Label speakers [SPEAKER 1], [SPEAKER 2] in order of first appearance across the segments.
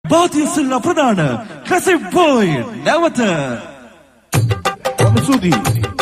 [SPEAKER 1] බාතිය සිල්ලා ප්‍රදාන කැසිප් boy නැවත
[SPEAKER 2] වනසුදී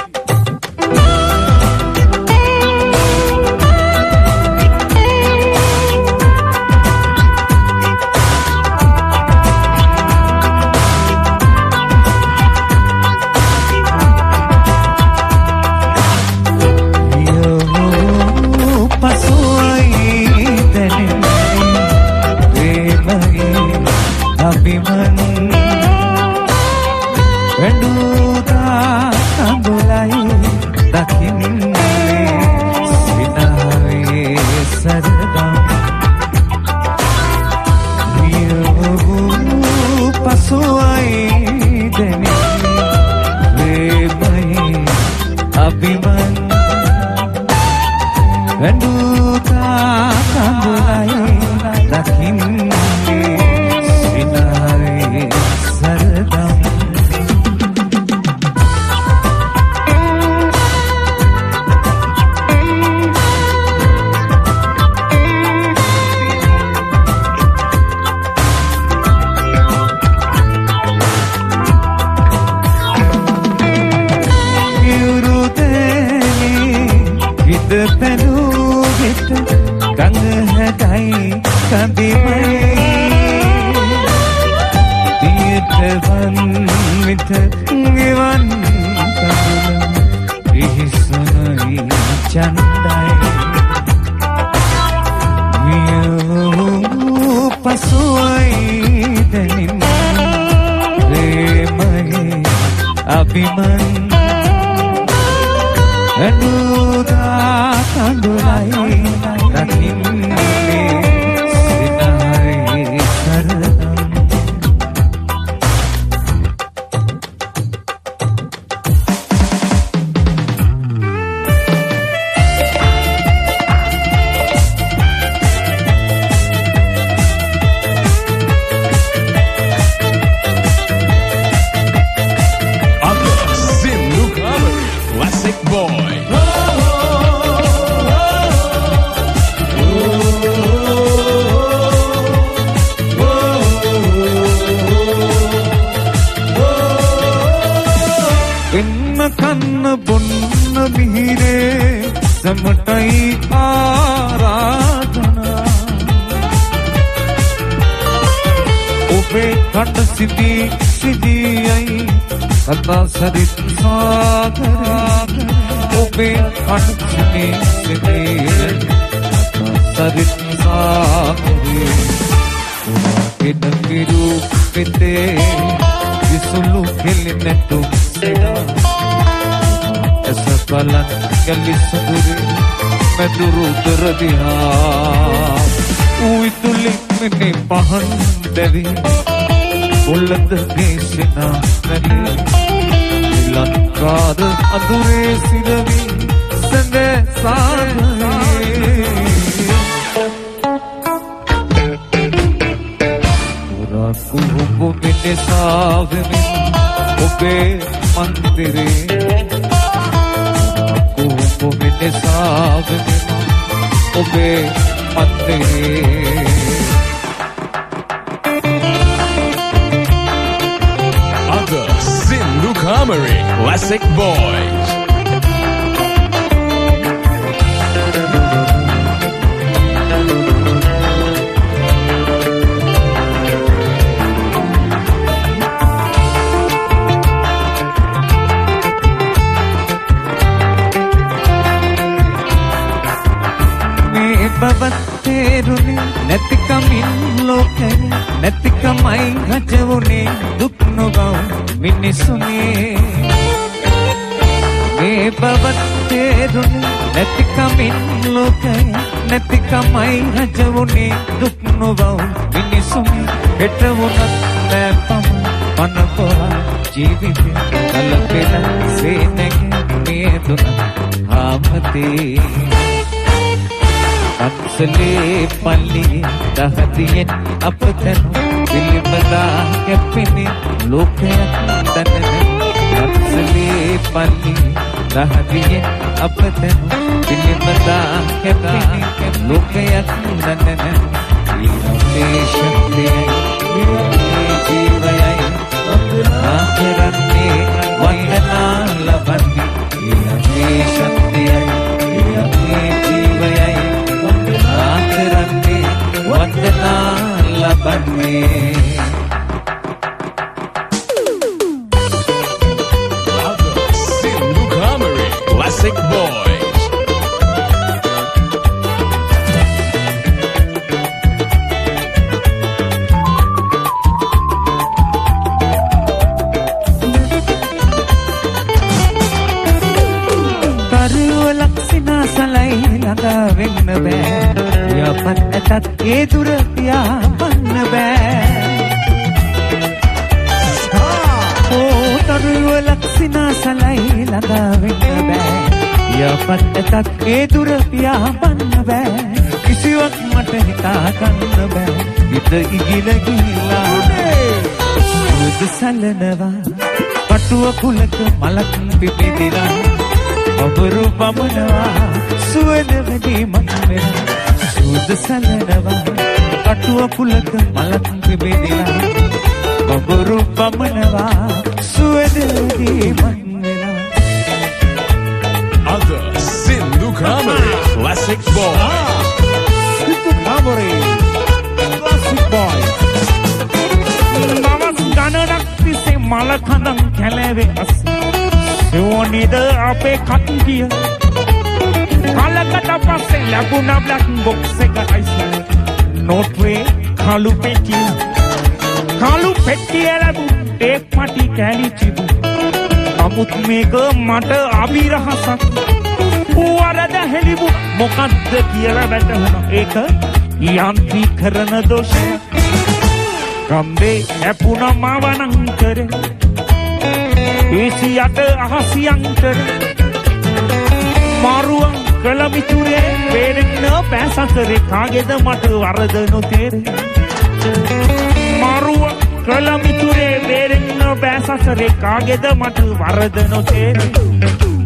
[SPEAKER 3] Classic Boys.
[SPEAKER 4] බවත්තේරුනේ නැතිකමින් ලෝකේ නැතිකමයි රජවුනේ දුක් නොබව මිනිසුනේ මේ බවත්තේරුනේ නැතිකමින් ලෝකේ නැතිකමයි රජවුනේ දුක් නොබව මිනිසුනේ හෙටවුනත් නැපම පනපොරා ජීවිතේ කලපෙන සේනගේ මේ දුන ආපතේ අක්සලේ පල්ලියේ දහදියෙන් අපතන පිළිපදා කැපෙනේ ලෝකයක් දනන අක්සලේ පල්ලියේ දහදියෙන් අපතන පිළිපදා කැපෙනේ ලෝකයක් දනන ඊළඟේ ශක්තිය ජීවයයි ආකරන්නේ වන්දනා ලබන්නේ මේ ශක්තියයි මේ ජීවයයි ආකරන්නේ වන්දනා ලබන්නේ
[SPEAKER 2] Sindhu Kamari Classic Boys.
[SPEAKER 4] සලයි ළඟා වෙන්න බෑ යපත් ඇතත් ඒ දුර තියාපන්න බෑ තරුව ලක්ෂිනා සලයි ළඟා වෙන්න බෑ යපත් ඇතත් ඒ දුර තියාපන්න බෑ කිසිවක් මට හිතා ගන්න බෑ හිත ඉගිල ගිහිලා සුවද සලනවා පටුව කුලක මලක් පිපිදිලා ඔබරු බමුණවා සුවද වැඩි මන්නේ සුවද සලනවා කටුව කුලක මලක් පිබෙදිලා ඔබරු බමුණවා සුවද වැඩි මන්නේ
[SPEAKER 2] Other Sindhu Kamari Classic Boys.
[SPEAKER 1] Sindhu Kamari Classic Boys.
[SPEAKER 3] Mamas gananak tise malakhanam kheleve as Sewanid ape kattiya Kalakata passe labuna black box එක ice Notwe kalu pettiya labu ek pati kali chibu Namut meka mata abirahasak Warada helibu mokadda kiyala වැටහුණා ඒක යාන්ත්‍රීකරණ දෝෂය Kambe ඇපුණා මාවනම් කරේ Isiate ahasiang kere Maruang kalamiture Perenna paisa kere Kageda mata warada no tere Maruang kalamiture Perenna paisa kere Kageda mata warada no tere